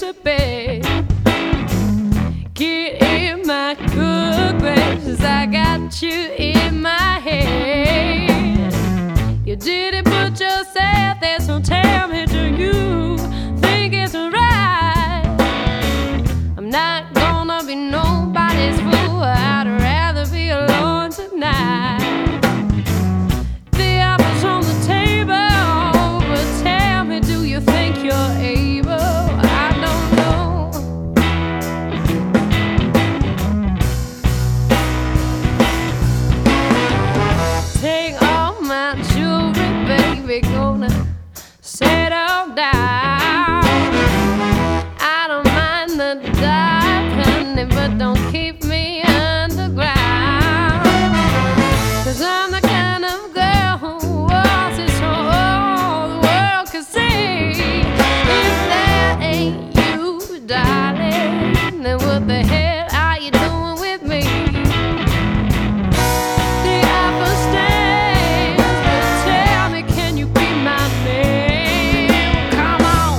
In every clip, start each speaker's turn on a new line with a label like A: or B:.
A: into bed. Get in my good graces, I got you in my head. You didn't put yourself there, so tell me, do you think it's right? I'm not gonna be nobody's fool, I'd rather be alone tonight. The offer's on the table, but tell me, do you think you're able? I don't know. Take all my jewelry, baby, gonna settle down. I don't mind the dark, honey, but don't keep me underground. 'Cause I'm the kind of girl who wants it so all the world can see. If that ain't you, darling, then what the hell are you doing with me? The offer stands, but tell me, can you be my man? Come on.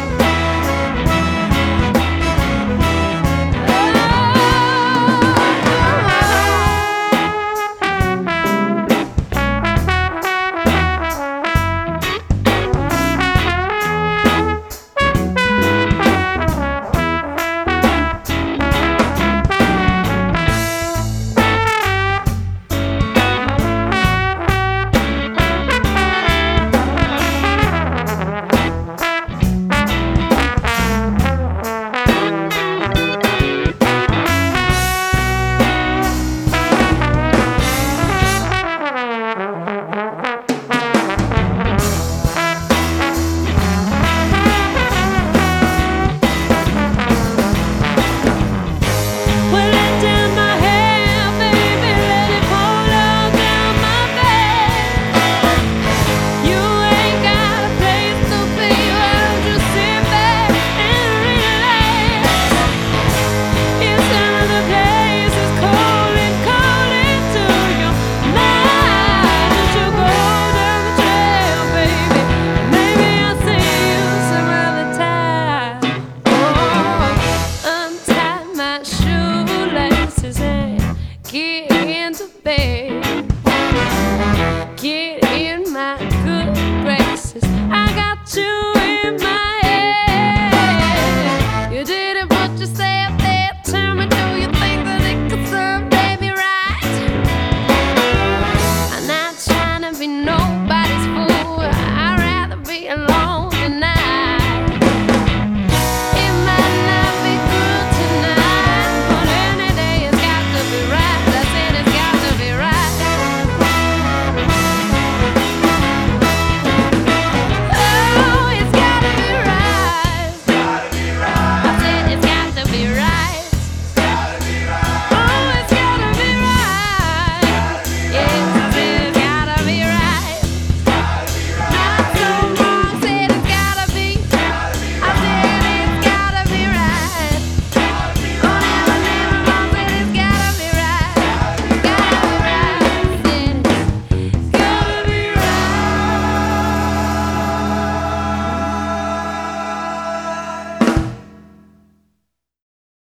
A: Well, let down my hair, baby, let it fall all down my back. You ain't got a place to be, well, just sit back and relax. It's another place is calling to your mind. Don't you go down the trail, baby, maybe I'll see you some other time. Oh, untie my shoelaces and get into bed. Get in my good graces, I got you in my head. You didn't put yourself there, tell me, do you think that it could someday be right? I'm not trying to be nobody's fool, I'd rather be alone